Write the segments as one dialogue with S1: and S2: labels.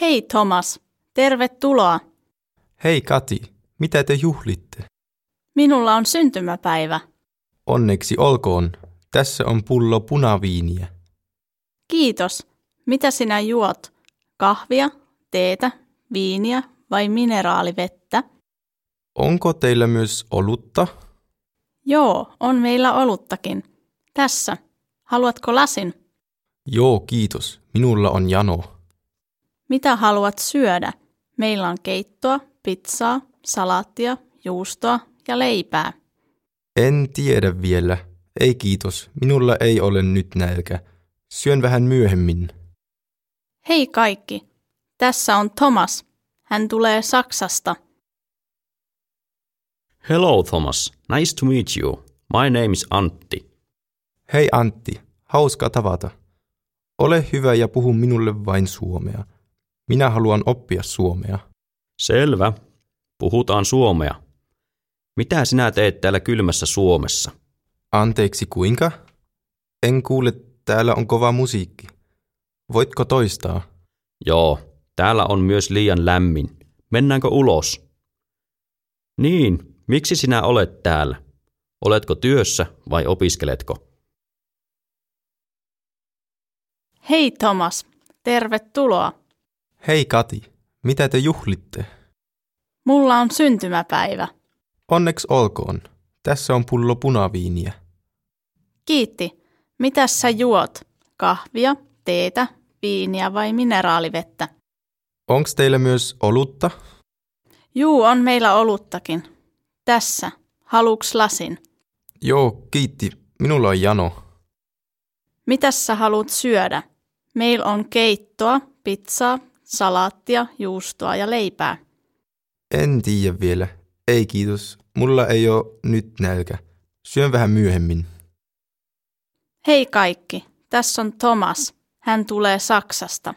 S1: Hei Thomas, tervetuloa.
S2: Hei Kati, mitä te juhlitte?
S1: Minulla on syntymäpäivä.
S2: Onneksi olkoon, tässä on pullo punaviiniä.
S1: Kiitos. Mitä sinä juot? Kahvia, teetä, viiniä vai mineraalivettä?
S2: Onko teillä myös olutta?
S1: Joo, on meillä oluttakin. Tässä. Haluatko lasin?
S2: Joo, kiitos. Minulla on jano.
S1: Mitä haluat syödä? Meillä on keittoa, pizzaa, salaattia, juustoa ja leipää.
S2: En tiedä vielä. Ei kiitos, minulla ei ole nyt nälkä. Syön vähän myöhemmin.
S1: Hei kaikki. Tässä on Thomas. Hän tulee Saksasta.
S3: Hello Thomas, nice to meet you. My name is Antti.
S2: Hei Antti, hauska tavata. Ole hyvä ja puhu minulle vain suomea. Minä haluan oppia suomea.
S3: Selvä, puhutaan suomea. Mitä sinä teet täällä kylmässä Suomessa?
S2: Anteeksi, kuinka? En kuule, täällä on kova musiikki. Voitko toistaa?
S3: Joo, täällä on myös liian lämmin. Mennäänkö ulos? Niin, miksi sinä olet täällä? Oletko työssä vai opiskeletko?
S1: Hei Thomas, tervetuloa.
S2: Hei Kati, mitä te juhlitte?
S1: Mulla on syntymäpäivä.
S2: Onneksi olkoon, tässä on pullo punaviiniä.
S1: Kiitti. Mitäs sä juot? Kahvia, teetä, viiniä vai mineraalivettä?
S2: Onks teillä myös olutta?
S1: Juu, on meillä oluttakin. Tässä. Haluuks lasin?
S2: Joo, kiitti. Minulla on jano.
S1: Mitäs sä haluat syödä? Meillä on keittoa, pizzaa, salaattia, juustoa ja leipää.
S2: En tiedä vielä. Ei kiitos. Mulla ei ole nyt nälkä. Syön vähän myöhemmin.
S1: Hei kaikki. Tässä on Thomas. Hän tulee Saksasta.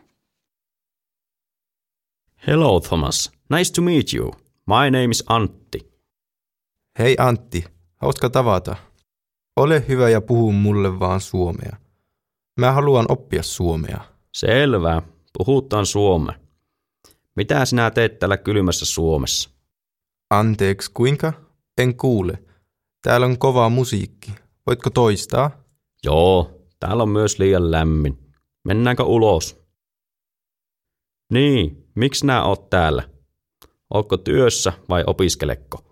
S3: Hello Thomas, nice to meet you. My name is Antti.
S2: Hei Antti, hauska tavata. Ole hyvä ja puhu mulle vaan suomea. Mä haluan oppia suomea.
S3: Selvä, puhutaan suomea. Mitä sinä teet täällä kylmässä Suomessa?
S2: Anteeksi, kuinka? En kuule. Täällä on kova musiikki. Voitko toistaa?
S3: Joo, täällä on myös liian lämmin. Mennäänkö ulos? Niin, miksi sinä oot täällä? Ootko työssä vai opiskelekko?